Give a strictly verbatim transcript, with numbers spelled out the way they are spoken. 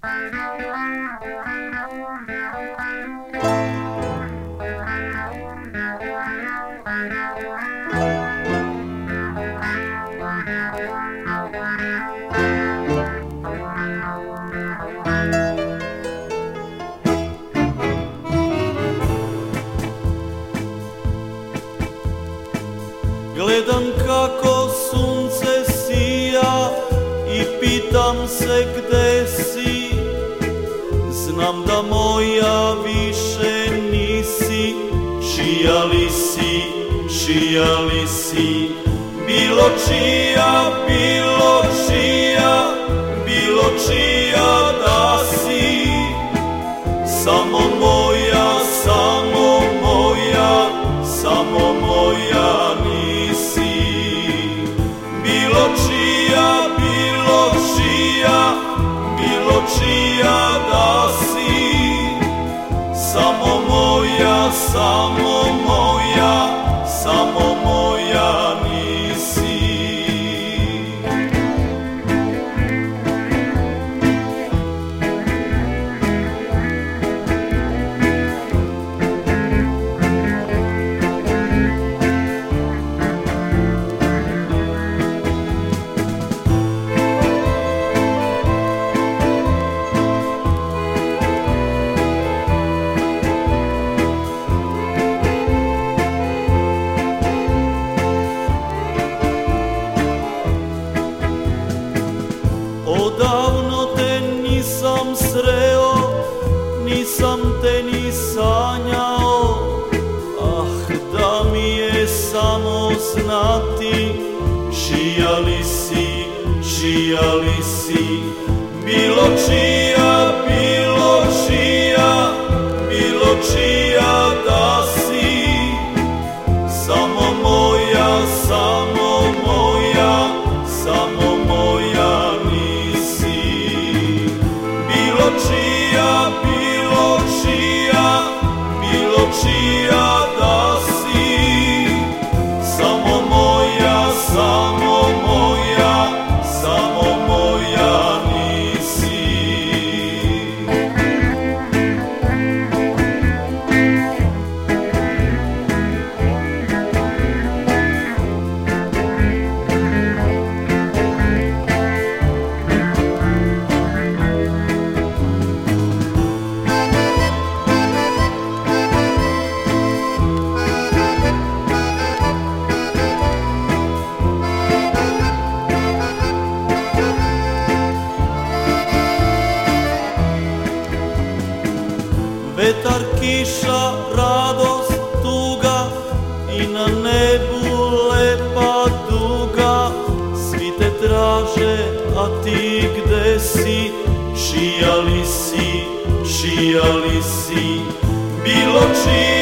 Gledam kako sunce sija i pitam se gde si. Znam da moja više nisi, čija li si, čija li si. Bilo čija, bilo čija, bilo čija da si. Samo moja, samo moja, samo moja nisi. Bilo čija, bilo čija, bilo čija da si. Samo moja, samo moja, samo moja nisi. Odavno te nisam sreo, nisam te ni sanjao. Ah, da mi je samo znati, čija li si, čija li si. Bilo čija, bilo čija, bilo čija da si. Samo moja, samo moja, samo moja nisi. Bilo čija, bilo čija, bilo čija da si. Samo moja, samo moja, samo moja nisi. Vetar, kiša, radost, tuga i na nebu lepa duga. Svi te traže, a ti gde si? Čija li si, čija li si? Bilo čija